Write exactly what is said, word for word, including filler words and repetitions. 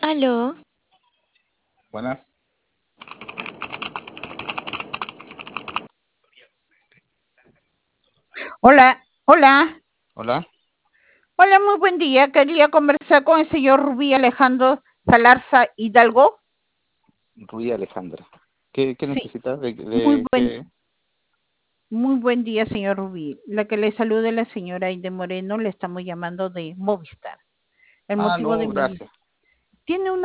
Aló, Buenas. Hola, hola, Hola. hola, muy buen día. Quería conversar con el señor Rubí Alejandro Salarza Hidalgo. Rubí Alejandra. ¿Qué, qué Sí, necesitas? ¿De, muy de buen, qué? muy buen día, señor Rubí. La que le saluda es la señora Aide Moreno, le estamos llamando de Movistar. El Ah, motivo de no, mi... gracias. Tiene una